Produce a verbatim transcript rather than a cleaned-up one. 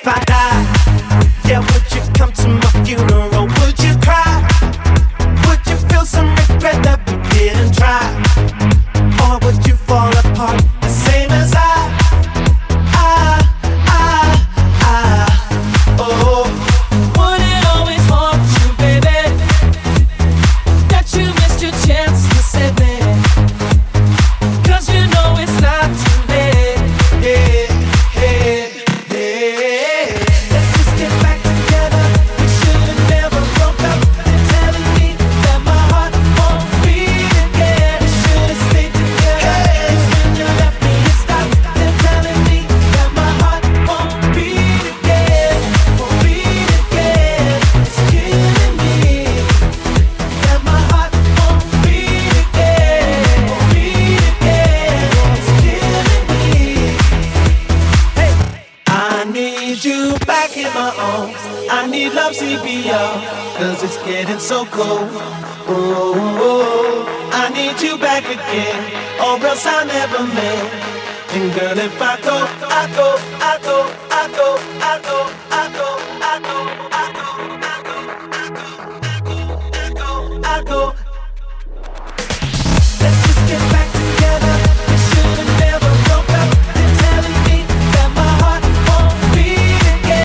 I die, yeah, would you come to my funeral? Would you cry? Would you feel some regret that we didn't try? Or would you fall apart the same as I? I, I, I, oh. Would it always haunt you, baby, that you missed your chance to save me? 'Cause you know it's not too late. Hey, hey, hey. Let's just get back together. We should have never broke up. They're telling me that my heart won't beat again. We should have stayed together. It's when you left me it stopped. They're telling me that my heart won't beat again. Won't beat again. It's killing me. That my heart won't beat again. Won't beat again. It's killing me. Hey, I need you back in my arms. I need love C P R, 'cause it's getting so cold. Oh, I need you back again, or else I'll never mend. And girl, if I go, I go, I go.